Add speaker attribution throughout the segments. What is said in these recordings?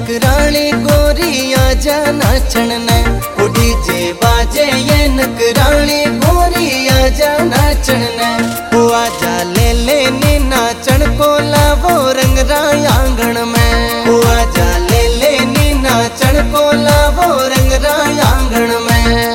Speaker 1: नकराली गोरी आजा नाचण ने, ओ डीजे बाजे ये नकराली गोरी आजा नाचण ने, ओ आजा ले ले नी नाचण को लावो रंगराय आंगण में, ओ आजा ले ले नी नाचण को लावो रंगराय आंगण में।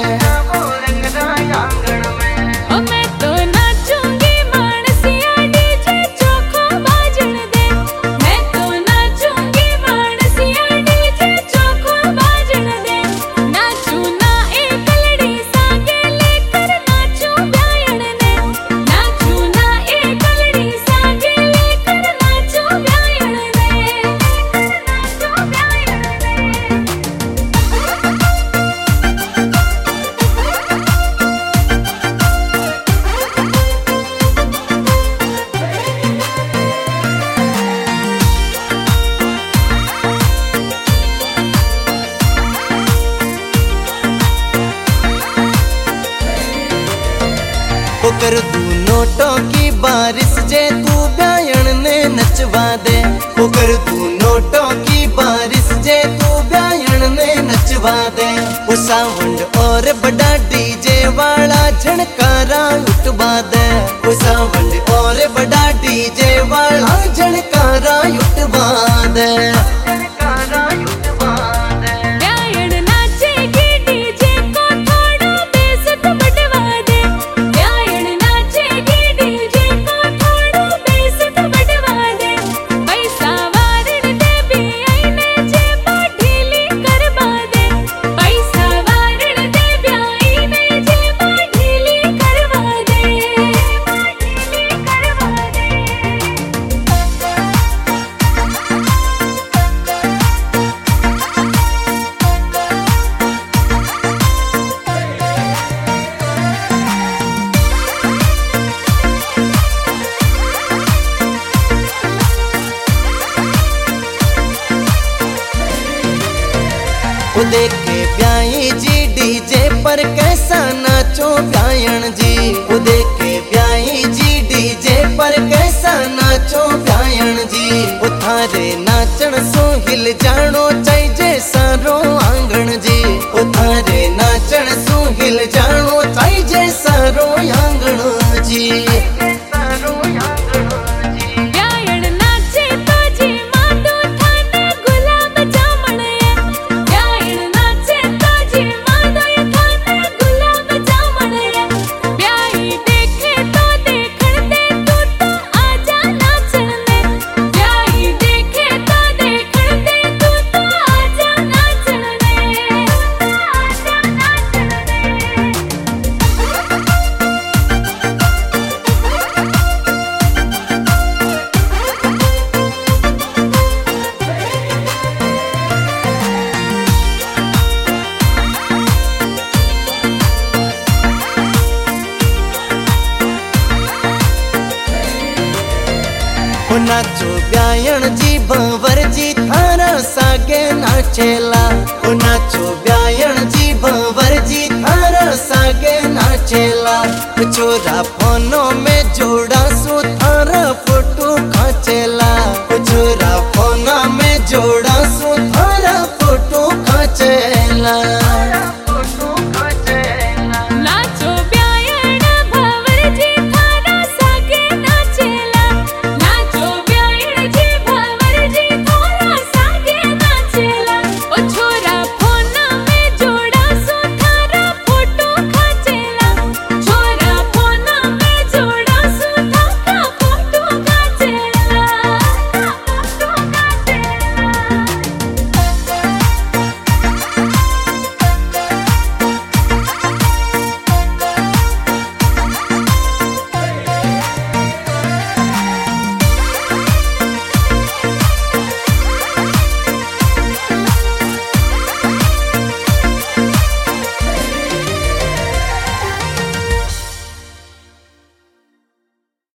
Speaker 1: कर तू नोटों की बारिश जे तू ब्यायण ने नचवा दे, ओ कर तू नोटों की बारिश जे तू ब्यायण ने नचवा दे, ओ साउंड और बड़ा डीजे वाला झनकारा उठवा दे, ओ साउंड और बड़ा डीजे वाला झनकारा उठवा दे। ओ देखे ब्याई जी डीजे पर कैसा नाचो ब्यायण जी, ओ देखे ब्याई जी डीजे पर कैसा नाचो ब्यायण जी, ओ थारे नाचण सो हिल जानो चाहिए सारो आंगण जी, ओ थारे नाचण सो हिल जानो चाहिए सारो आंगण जी। नाचो ब्यायण जी भंवर जी थारा सागे नाचेला, ओ नाचो ब्यायण जी भंवर जी थारा सागे नाचेला, छोरा फोनों में जोड़ा सो थारा फोटो खाचेला।